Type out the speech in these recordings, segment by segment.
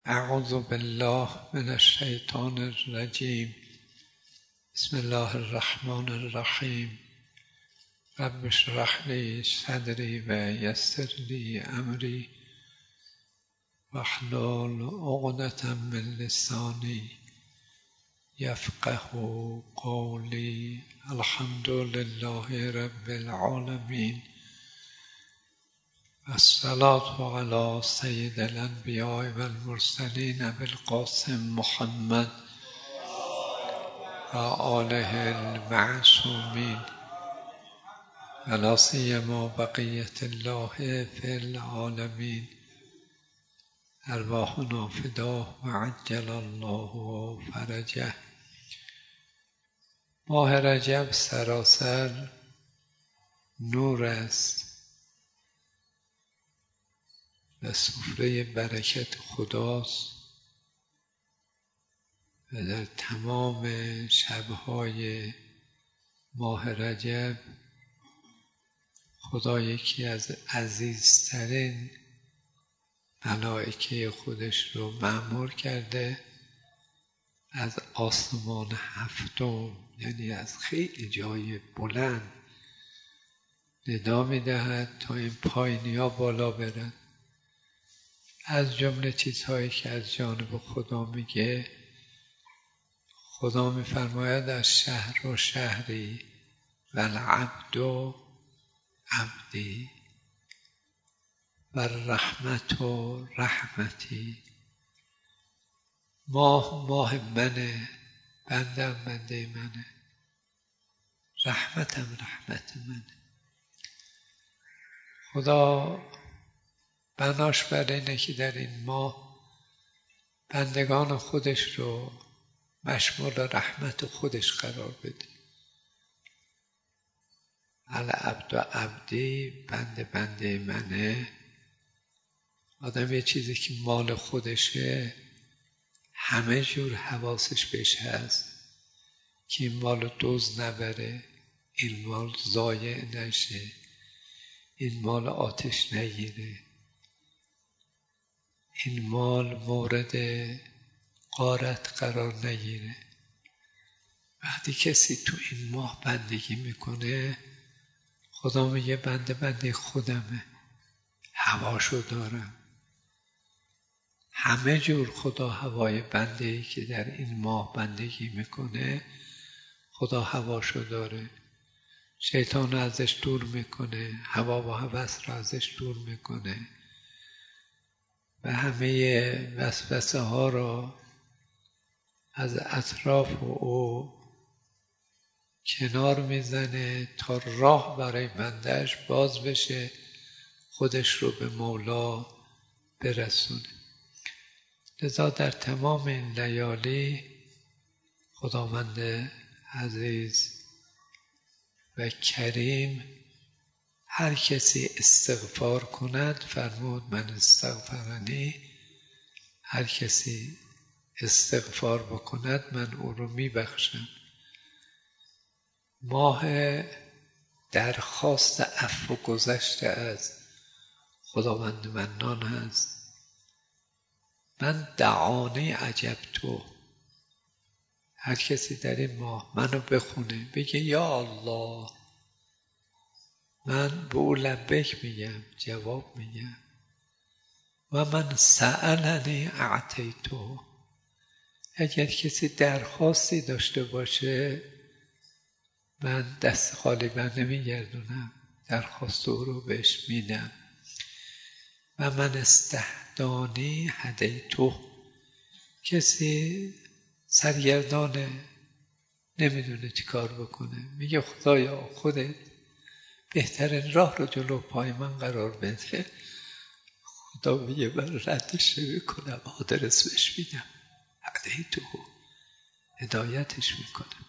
اعوذ بالله من الشیطان الرجیم. بسم الله الرحمن الرحیم. رب اشرح لی صدری و یسر لی امری واحلل عقدة من لسانی یفقهوا قولی. الحمد لله رب العالمین. الصلاة علی سید الانبیاء و المرسلین ابی القاسم محمد و آله المعصومین و لا سیما بقیة الله فی العالمین. ارواحنا فداه و عجل الله فرجه. ماه رجب سراسر نور است و سفره برکت خداست و در تمام شبهای ماه رجب خدا یکی از عزیزترین ملائکه خودش رو مأمور کرده از آسمان هفتم، یعنی از خیلی جای بلند ندا می‌دهد تا این پایینی‌ها بالا برن. از جمله چیزهایی که از جانب خدا میگه، خدا میفرماید از شهر و شهری و العبد و عبدی و الرحمت و رحمتی. ماه منه، بندم بنده منه، رحمتم رحمت منه. خدا بناش بر اینه که در این ماه بندگان خودش رو مشمول رحمت خودش قرار بده. العبد و عبدی، بنده منه. آدم یه چیزی که مال خودشه همه جور حواسش بهش هست که این مال رو دزد نبره، این مال ضایع نشه، این مال آتش نگیره، این مال مورد غارت قرار نگیره. وقتی کسی تو این ماه بندگی میکنه، خدا میگه بنده خودمه، هواشو دارم. همه جور خدا هوای بنده‌ای که در این ماه بندگی میکنه خدا هواشو داره. شیطان ازش دور میکنه، هوا و هوس را ازش دور میکنه و همه وسوسه ها را از اطراف او کنار میزنه تا راه برای بندهش باز بشه، خودش رو به مولا برسونه. لذا در تمام این لیالی خداوند عزیز و کریم هر کسی استغفار کند، فرمود من استغفرنی، هر کسی استغفار بکند من او رو میبخشم. ماه درخواست عفو و گذشته از خداوند منان هست. من دعانی عجبتو، هر کسی در این ماه منو بخونه بگه یا الله، من به او لبیک میگم، جواب میگم. و من سألنی اعطیتو، اگر کسی درخواستی داشته باشه من دست خالی بر نمیگردونم، درخواست او رو بهش میدم. و من استهدانی هدیتو، کسی سرگردانه نمیدونه چی کار بکنه، میگه خدایا خودت بهترین راه رو جلو پای من قرار بده، خدا میگه من ردش نمیکنم، آدرس بهش میدم، هدیتو، هدایتش میکنم.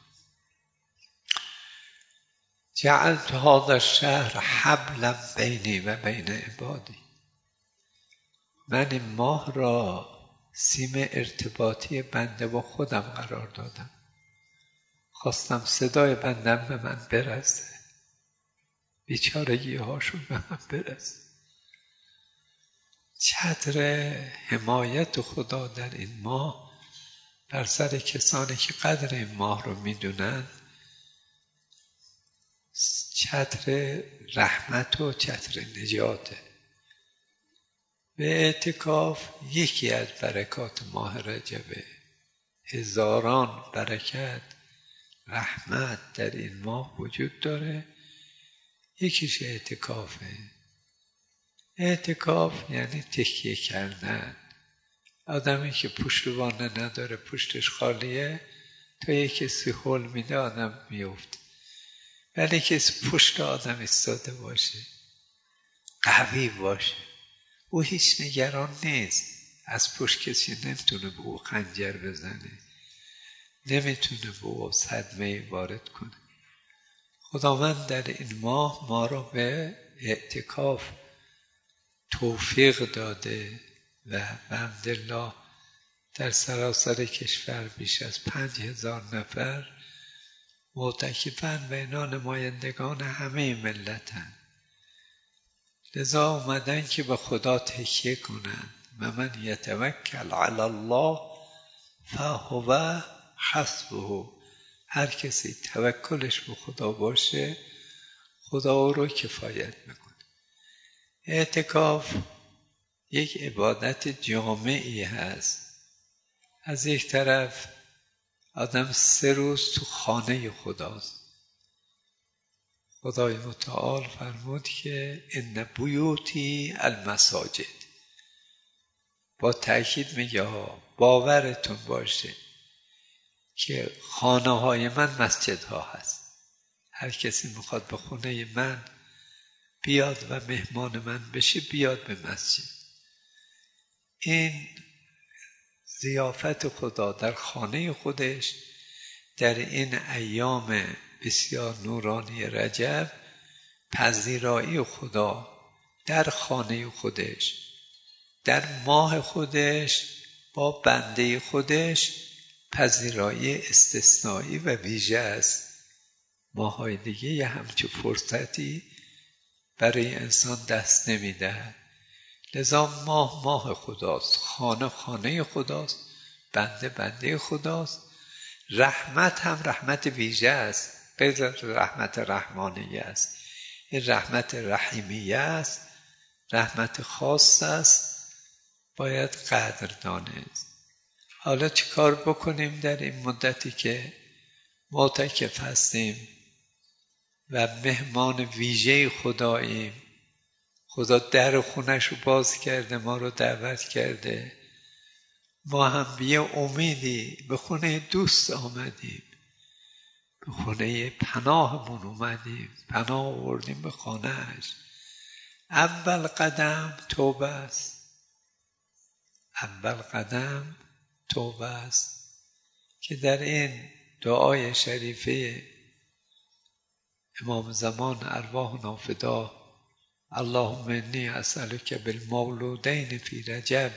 جعلت هذا الشهر حبلا بینی و بین عبادی، من این ماه را سیم ارتباطی بنده با خودم قرار دادم. خواستم صدای بندم به من برسه، بیچارگی هاشون به من برسه. چتر حمایت خدا در این ماه بر سر کسانی که قدر این ماه رو میدونن چتر رحمت و چتر نجاته. به اعتکاف یکی از برکات ماه رجبه. هزاران برکت رحمت در این ماه وجود داره. یکیش اعتکافه. اعتکاف یعنی تکیه کردن. آدمی که پشتوانه نداره، پشتش خالیه، تا یک کسی هل میده آدم میفته. ولی کسی پشت آدم ایستاده باشه، قوی باشه، او هیچ نگران نیست. از پشت کسی نمیتونه به او خنجر بزنه، نمیتونه به او صدمه وارد کنه. خداوند در این ماه ما را به اعتکاف توفیق داده و بحمدالله در سراسر کشور بیش از 5000 نفر معتکفن و اینا نمایندگان همه ملتن. لذا اومدن که به خدا تکیه کنن و من یتوکل علی الله فهو حسبه. هر کسی توکلش به خدا باشه خدا او رو کفایت میکنه. اعتکاف یک عبادت جامعی هست. از یک طرف آدم 3 روز تو خانه خداست. خدای متعال فرمود که ان بیوتی المساجد. با تأکید میگه باورتون باشه که خانه های من مسجد ها هست. هر کسی میخواد به خونه من بیاد و مهمان من بشه بیاد به مسجد. این ضیافت خدا در خانه خودش در این ایام بسیار نورانی رجب، پذیرایی خدا در خانه خودش، در ماه خودش با بنده خودش پذیرایی استثنایی و ویژه است. ماهای دیگه یه همچون فرصتی برای انسان دست نمیده. لذا ماه خداست، خانه خداست، بنده خداست. رحمت هم رحمت ویژه است، غیر رحمت رحمانیه است. این رحمت رحیمیه است، رحمت خاص است، باید قدر دانست. حالا چه کار بکنیم در این مدتی که معتکف هستیم و مهمان ویژه خداییم؟ خدا در خونش رو باز کرده، ما رو دعوت کرده، ما هم به امیدی به خونه دوست آمدیم، به خونه پناهمون اومدیم، پناه آوردیم به خانهش. اول قدم توبه است. اول قدم توبه است که در این دعای شریفه امام زمان ارواحنا فدا اللهم انی اسألک بالمولودین فی رجب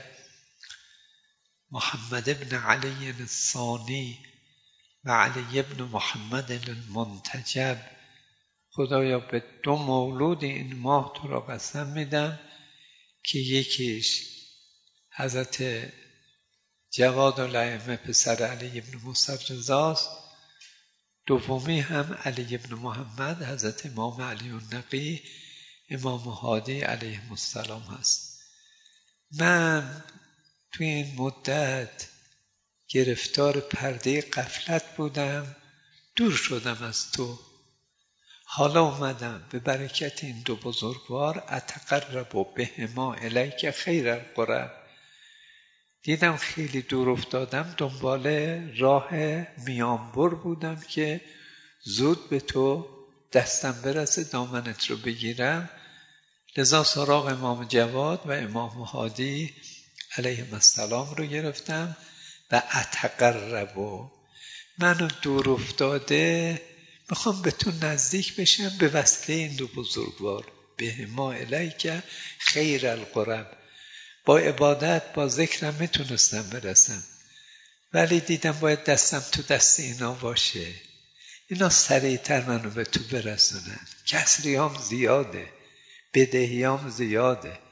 محمد ابن علی الثانی و علی ابن محمد المنتجب. خدایا به 2 مولود این ماه تو را قسم میدم که یکیش حضرت جواد الائمه پسر علی ابن موسی رضاست، دومی هم علی ابن محمد حضرت امام علی النقی امام هادی علیه السلام هست. من تو این مدت گرفتار پرده غفلت بودم، دور شدم از تو. حالا اومدم به برکت این 2 بزرگوار اتقرب بهما الیک خیر القرب. دیدم خیلی دور افتادم، دنبال راه میانبر بودم که زود به تو دستم برسه، دامنت رو بگیرم. لذا سراغ امام جواد و امام هادی علیهم السلام رو گرفتم و اتقرب. منو دور افتاده میخوام به تو نزدیک بشم به وسیله این 2 بزرگوار. بهما الیک خیر القرب. با عبادت با ذکرم میتونستم برسم، ولی دیدم باید دستم تو دست اینا باشه، اینا سریعتر منو به تو برسونن. کسریام زیاده، بدهیام زیاده،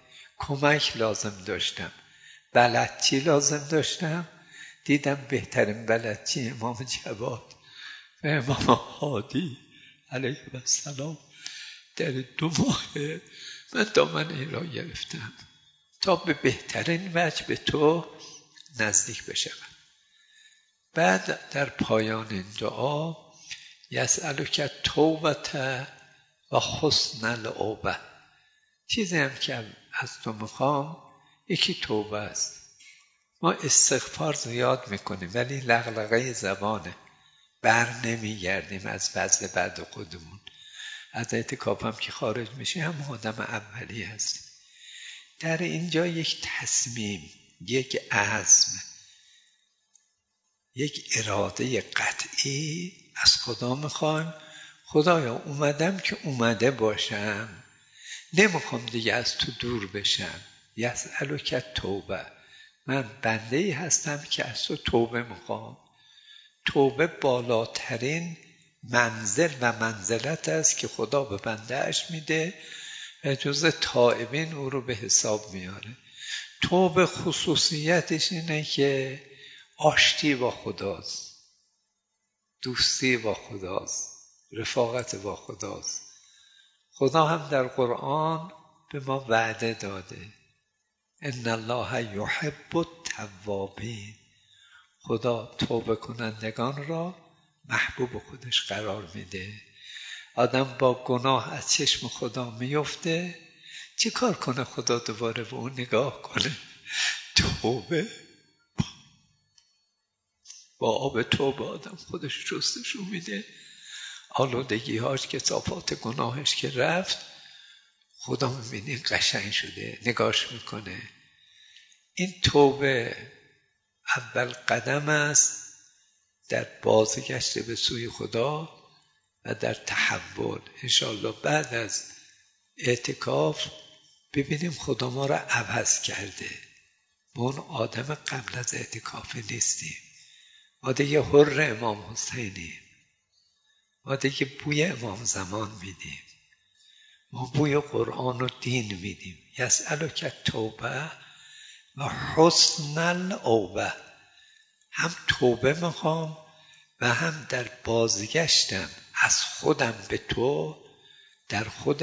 کمک لازم داشتم، بلدچی لازم داشتم، دیدم بهترین بلدچی امام جواد و امام هادی علیه السلام در 2 ماه من دامن این را گرفتم تا به بهترین وجه به تو نزدیک بشم. بعد در پایان این دعا یسألک توبة و حسن العوبة، چیزی هم که از تو میخوام یکی توبه است. ما استغفار زیاد میکنیم ولی لغلغه زبانه، بر نمیگردیم از فضل بعد خودمون. از اعتکاف هم که خارج میشی هم آدم اولی هست. در اینجا یک تصمیم، یک عزم، یک اراده قطعی از خدا میخوایم. خدایا اومدم که اومده باشم، نمیخوام دیگه از تو دور بشم. یسألک توبه، من بنده‌ای هستم که از تو توبه میخوام. توبه بالاترین منزل و منزلت است که خدا به بنده‌اش میده و جز تائبین او رو به حساب میاره. توبه خصوصیتش اینه که آشتی با خداست، دوستی با خداست، رفاقت با خداست. خدا هم در قرآن به ما وعده داده ان الله یحب التوابین، خدا توبه کنندگان را محبوب خودش قرار میده. آدم با گناه از چشم خدا میفته، چی کار کنه خدا دوباره به اون نگاه کنه؟ توبه، با آب توبه آدم خودش جستشو میده، آلودگی هاش، کثافات گناهش که رفت، خدا میبینی قشنگ شده، نگاش میکنه. این توبه اول قدم است در بازگشت به سوی خدا و در تحول. انشاءالله بعد از اعتکاف ببینیم خدا ما را عوض کرده، ما اون آدم قبل از اعتکاف نیستیم. ما دیگه حر امام حسینیم، ما دیگه بوی امام زمان میدیم، ما بوی قرآن و دین میدیم. یسألک توبه و حسن العوبة، هم توبه میخوام و هم در بازگشتم از خودم به تو در خود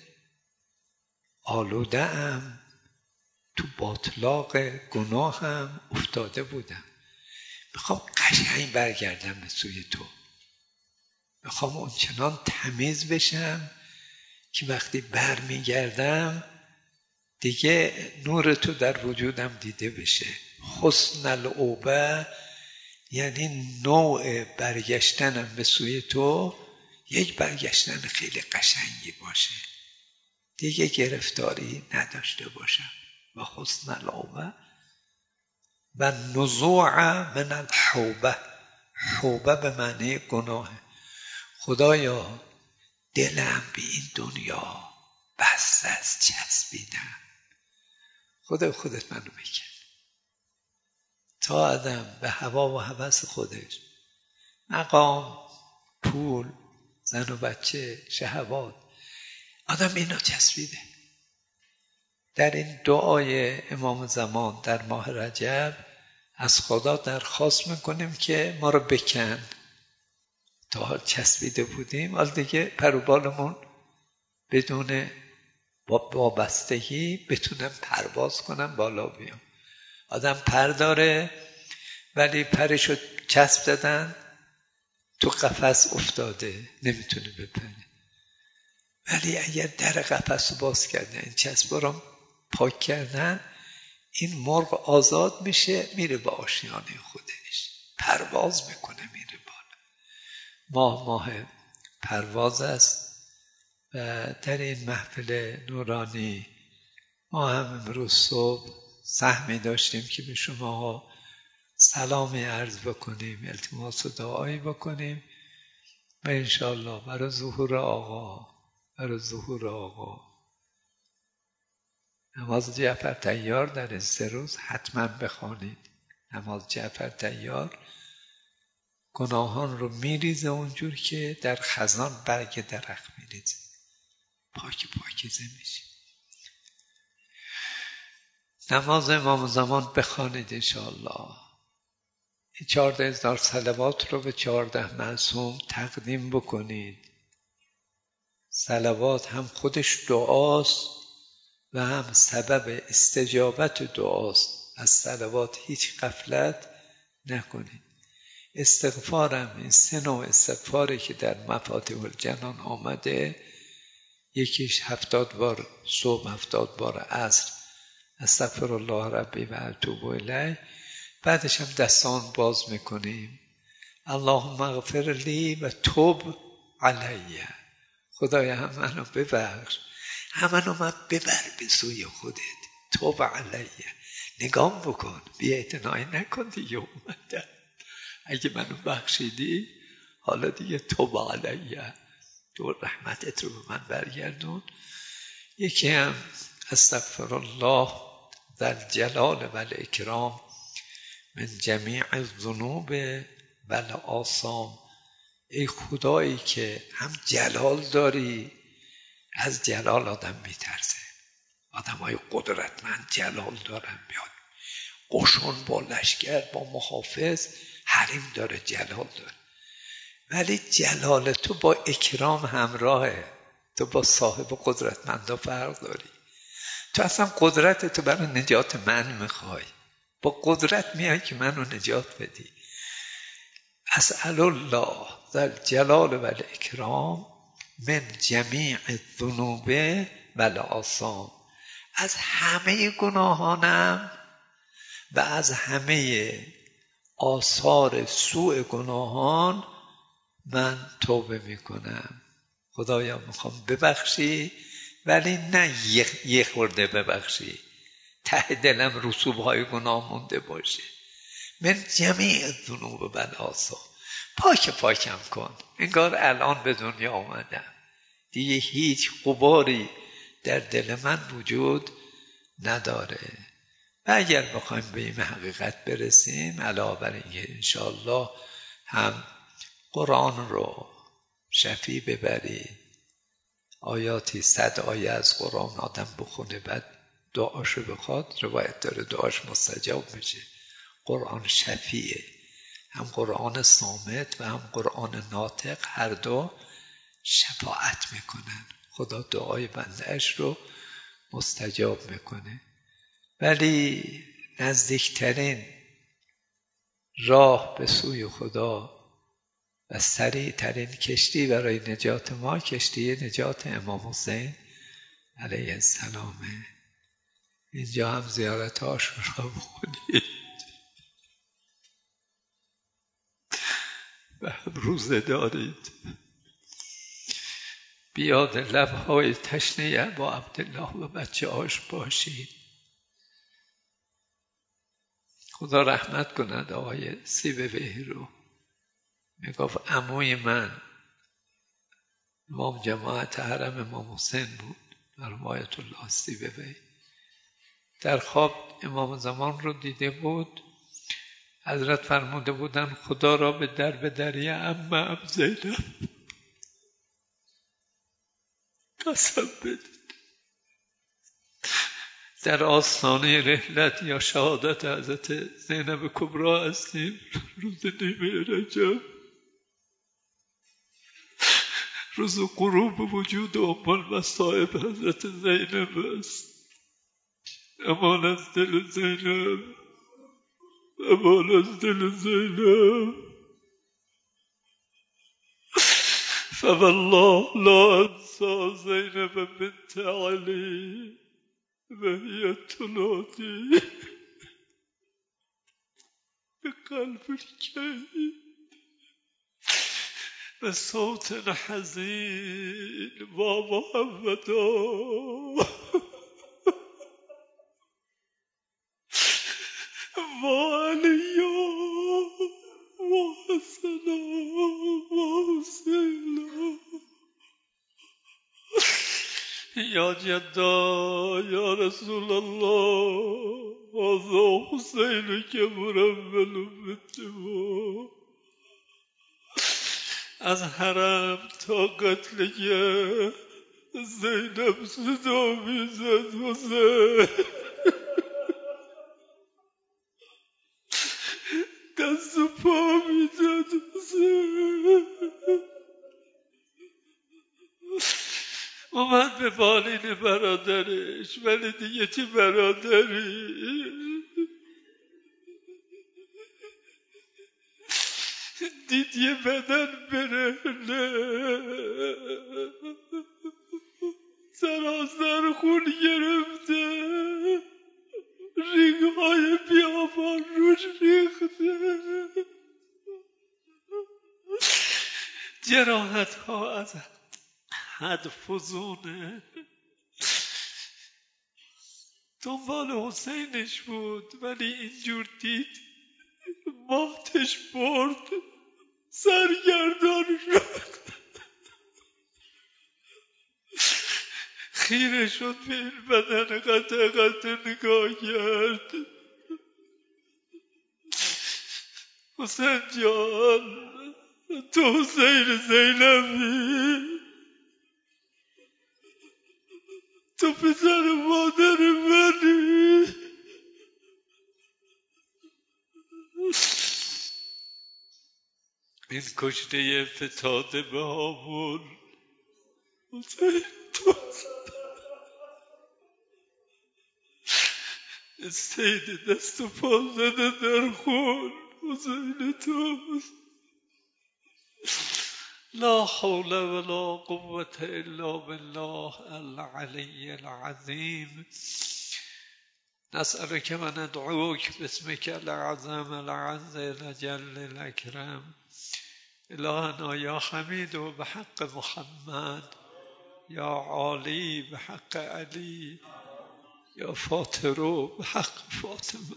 آلوده ام، تو باطلاق گناهم افتاده بودم، میخوام قشنگ برگردم به سوی تو، میخوام اونچنان تمیز بشم که وقتی برمیگردم دیگه نور تو در وجودم دیده بشه. حسن العوبة یعنی نوع برگشتنم به سوی تو یک برگشتن خیلی قشنگی باشه، دیگه گرفتاری نداشته باشم. و حسن العوبة و نزوع من الحوبة، حوبه به معنی گناه. خدایا دلم به این دنیا بس از چسبیدم، خودت منو بکن. تا آدم به هوا و هوس خودش، مقام، پول، زن و بچه، شهوات، آدم اینا چسبیده. در این دعای امام زمان در ماه رجب از خدا درخواست میکنیم که ما رو بکن. تا حال چسبیده بودیم، حال دیگه پروبالمون بدون وابستگی بتونم پرواز کنم، بالا بیام. آدم پر داره ولی پرشو چسب دادن تو قفس افتاده، نمیتونه بپره. ولی اگر در قفس رو باز کردن، این چسبا رو پاک کردن، این مرغ آزاد میشه، میره به آشیانه خودش، پرواز میکنه، میره بالا. ماه پرواز است و در این محفل نورانی ما هم امروز صبح سهمی داشتیم که به شما سلامی عرض بکنیم، التماس و دعایی بکنیم و انشاءالله برای ظهور آقا نماز جعفر طیار در این 3 روز حتما بخوانید. نماز جعفر طیار گناهان رو میریزه اونجور که در خزان برگ درخت میریزه، پاکیزه میشه. نماز امام زمان بخوانید انشاءالله. این 14,000 صلوات رو به 14 معصوم تقدیم بکنید. صلوات هم خودش دعاست و هم سبب استجابت دعاست. از صلوات هیچ غفلت نکنید. استغفارم این 3 نوع استغفاری که در مفاتیح الجنان آمده، یکیش 70 بار صبح، 70 بار عصر استغفر الله ربی و اتوب الیه. بعدش هم دستان باز میکنیم اللهم اغفر لی و توب علی. خدایا هم منو ببخش، همونو من ببر به سوی خودت. توب علی، نگام بکن، بی اعتنایی نکن دیگه. اومدم اگه منو بخشیدی حالا دیگه توب علی، تو رحمتت رو به من برگردون. یکی هم استغفر الله ذا الجلال و الاکرام من جمیع الذنوب و الآثام. ای خدایی که هم جلال داری، از جلال آدم میترسه. آدم های قدرتمند جلال دارن، میاد قشون با لشکر با محافظ حریم داره، جلال داره. ولی جلال تو با اکرام همراهه. تو با صاحب قدرتمندا فرق داری. تو اصلا قدرت تو برای نجات من میخوای، با قدرت میای که منو نجات بدی. اسأل الله ذا الجلال و الاکرام من جمیع الذنوب و الآثام. از همه گناهانم و از همه آثار سوء گناهان من توبه میکنم. خدایا میخوام ببخشی، ولی نه یه خورده ببخشی، ته دلم رسوب‌های گناه مونده باشه. من جمیع الذنوب و الآثام، پاکم کن. انگار الان به دنیا آمدم، دیگه هیچ غباری در دل من وجود نداره. و اگر بخوایم به این حقیقت برسیم، علاوه بر اینکه انشاءالله هم قرآن رو شفیع ببرید، آیاتی 100 آیه از قرآن آدم بخونه بعد دعاشو بخواد، روایت داره دعاش مستجاب میشه. قرآن شفیعه، هم قرآن صامت و هم قرآن ناطق، هر دو شفاعت میکنن. خدا دعای بندهش رو مستجاب میکنه. ولی نزدیکترین راه به سوی خدا و سریعترین کشتی برای نجات ما، کشتی نجات امام حسین علیه السلامه. اینجا هم زیارت هاشون را بخونید و هم روزه دارید. بیاد لبهای تشنه با عبدالله و بچه هاش باشید. خدا رحمت کند آقای سیبویهی رو. میگفت عموی من امام جماعت حرم امام حسین بود، مرحوم آیت الله سیبویهی. در خواب امام زمان رو دیده بود. حضرت فرموده بودن خدا را به دری عمم زینب قسم بدید. در آستانه رحلت یا شهادت حضرت زینب کبری هستیم، روز نیمه رجب، روز غروب وجود ام المصائب حضرت زینب است. امان از دل زینب، امان از دل زینب. فوالله لا انسى زینب بنت علی وهي تنادي بقلب الكيد بصوت حزين ومحمدا وعليا وحسنا وحسينا یا جدا یا رسول الله هذا حسین که مرمل بتما. از حرم تا قتلگه زینب صدا میزد حسین دست و پا میزد. اومد به بالین برادرش، ولی دیگه چه برادری، دید یه بدن برهنه سراسر خون گرفته، ریگ‌های بیابان روش ریخته، جراحت‌ها از حد فزونه. دنبال حسینش بود ولی اینجور دید ماتش برد، سرگردان شد، خیره شد به این بدن قطع قطع نگاه کرد. حسین جان، تو حسین زینبی، تو پسر مادر منی. این کشته فتاده به هامون، حسین تو استید دست و پا زده در خون، حسین تو. لا حول ولا قوة الا بالله العلی العظیم. نسألك و ندعوك باسمك الأعظم الأعز الأجل الأكرم. إلهنا يا حميد بحق محمد، يا عالي بحق علي، يا فاطر بحق فاطمة،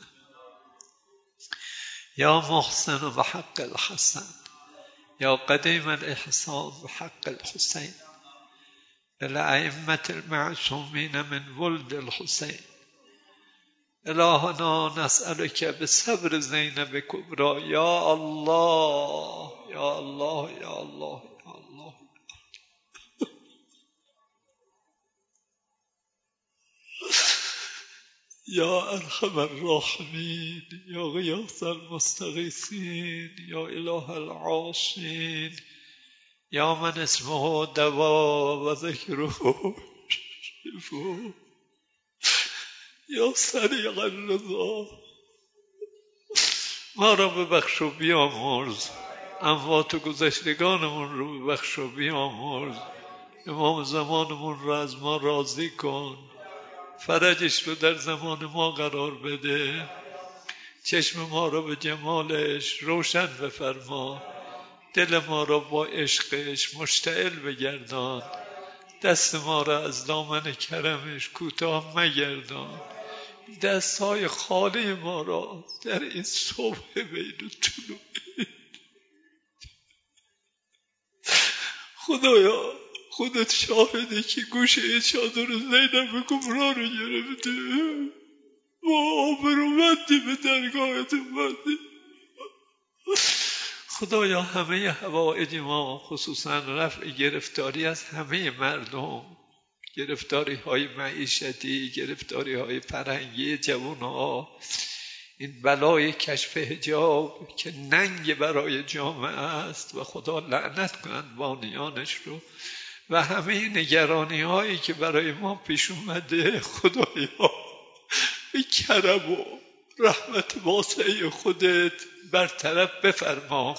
يا محسن بحق الحسن، يا قديم الإحسان بحق الحسين، الأئمة المعصومين من ولد الحسين. إلهنا نسألك بصبر زينب كبرى. يا الله يا الله يا الله يا الله. يا أرحم الراحمين، يا غياث المستغيثين، يا إله العاصين، يا من اسمه دواء وذكره شفاء، یا سریع الرضا. ما را ببخش و بیامرز، اموات و گذشتگانمون رو ببخش و بیامرز، امام زمانمون رو از ما راضی کن، فرجش رو در زمان ما قرار بده، چشم ما را به جمالش روشن بفرما، دل ما را با عشقش مشتعل بگردان، دست ما را از دامن کرمش کوتاه مگردان، دستهای خالی ما را در این صبح بین طلوع. خدایا خودت شاهده که گوشه چادر زینب کبرا رو گرفته، ما آبرومندی به درگاهت اومدی. خدایا همه حوائج ما، خصوصا رفع گرفتاری از همه مردم، گرفتاری های معیشتی، گرفتاری های فرهنگی جوانها، این بلای کشف حجاب که ننگ برای جامعه است و خدا لعنت کند بانیانش رو، و همه نگرانی هایی که برای ما پیش اومده، خدایا به کرم و رحمت واسعه خودت برطرف بفرما.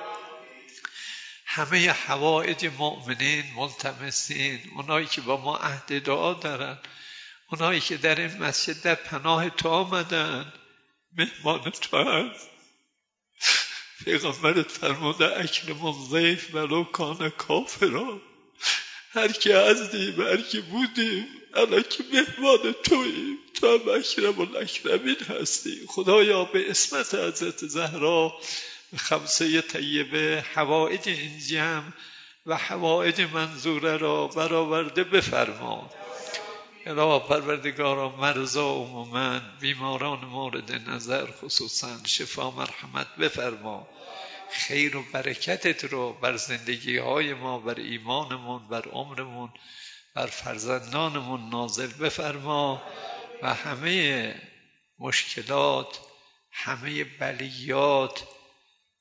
همه حوائج مؤمنین، ملتمسین، اونایی که با ما عهد دعا دارن، اونایی که در این مسجد در پناه تو آمدن، مهمان تو هست. پیغمبرت فرموده اکرم الضیف ولو کان کافرا، هر که هستیم هر که بودیم الان که مهمان توییم، تو هم اکرم الاکرمین هستی. خدایا به اسمت حضرت زهرا به خمسه طیبه حوائج این جمع و حوائج منظوره را برآورده بفرما. اله پروردگارا مرضا عموما، بیماران مورد نظر خصوصا شفا مرحمت بفرما. خیر و برکتت رو بر زندگی های ما، بر ایمانمون، بر عمرمون، بر فرزندانمون نازل بفرما و همه مشکلات، همه بلیات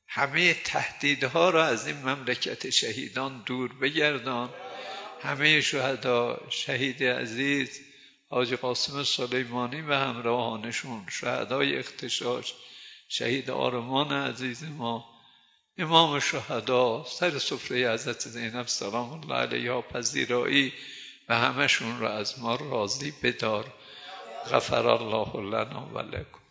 همه تهدیدها را از این مملکت شهیدان دور بگردان. همه شهدا، شهید عزیز حاجی قاسم سلیمانی و همراهانشون، شهدای اغتشاش، شهید آرمان عزیز ما، امام شهدا، سر سفره حضرت زینب سلام الله علیها پذیرایی و همشون را از ما راضی بدار. غفر الله لنا و لکم.